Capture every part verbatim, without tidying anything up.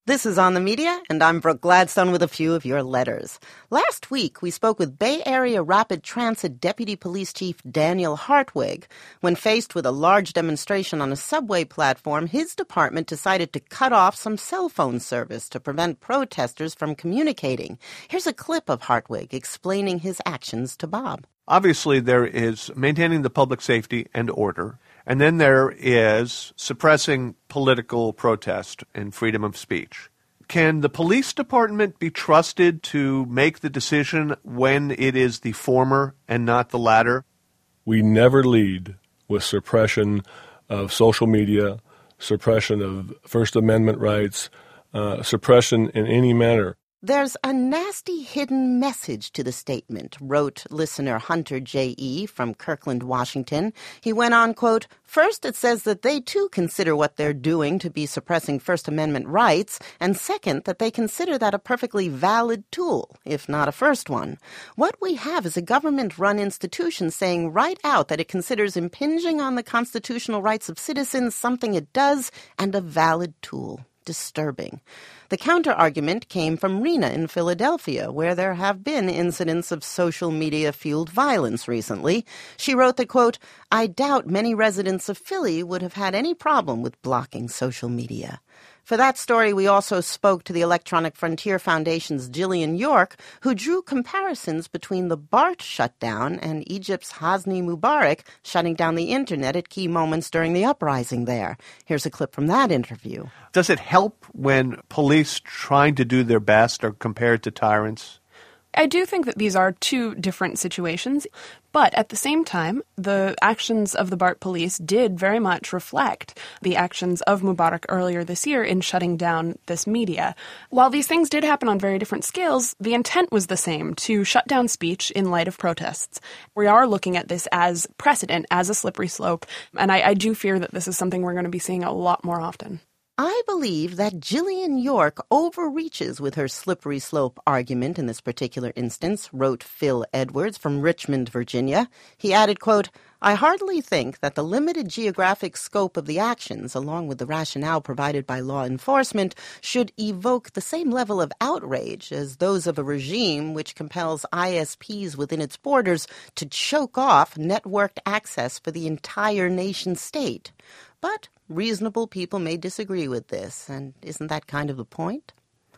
This is On the Media, and I'm Brooke Gladstone with a few of your letters. Last week, we spoke with Bay Area Rapid Transit Deputy Police Chief Daniel Hartwig. When faced with a large demonstration on a subway platform, his department decided to cut off some cell phone service to prevent protesters from communicating. Here's a clip of Hartwig explaining his actions to Bob. Obviously, there is maintaining the public safety and order, and then there is suppressing political protest and freedom of speech. Can the police department be trusted to make the decision when it is the former and not the latter? We never lead with suppression of social media, suppression of First Amendment rights, uh, suppression in any manner. There's a nasty hidden message to the statement, wrote listener Hunter J E from Kirkland, Washington. He went on, quote, "First, it says that they too consider what they're doing to be suppressing First Amendment rights, and second, that they consider that a perfectly valid tool, if not a first one. What we have is a government-run institution saying right out that it considers impinging on the constitutional rights of citizens something it does and a valid tool. Disturbing." The counter-argument came from Rena in Philadelphia, where there have been incidents of social media-fueled violence recently. She wrote that, quote, "I doubt many residents of Philly would have had any problem with blocking social media." For that story, we also spoke to the Electronic Frontier Foundation's Gillian York, who drew comparisons between the BART shutdown and Egypt's Hosni Mubarak shutting down the internet at key moments during the uprising there. Here's a clip from that interview. Does it help when police trying to do their best are compared to tyrants? I do think that these are two different situations, but at the same time, the actions of the BART police did very much reflect the actions of Mubarak earlier this year in shutting down this media. While these things did happen on very different scales, the intent was the same, to shut down speech in light of protests. We are looking at this as precedent, as a slippery slope, and I, I do fear that this is something we're going to be seeing a lot more often. I believe that Gillian York overreaches with her slippery slope argument in this particular instance, wrote Phil Edwards from Richmond, Virginia. He added, quote, "I hardly think that the limited geographic scope of the actions, along with the rationale provided by law enforcement, should evoke the same level of outrage as those of a regime which compels I S Ps within its borders to choke off networked access for the entire nation state. But reasonable people may disagree with this, and isn't that kind of the point?"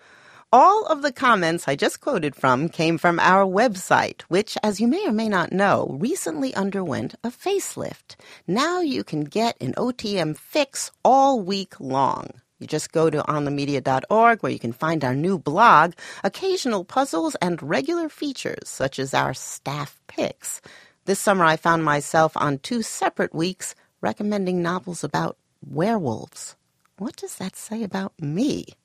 All of the comments I just quoted from came from our website, which, as you may or may not know, recently underwent a facelift. Now you can get an O T M fix all week long. You just go to on the media dot org, where you can find our new blog, occasional puzzles, and regular features, such as our staff picks. This summer I found myself on two separate weeks recommending novels about werewolves. What does that say about me?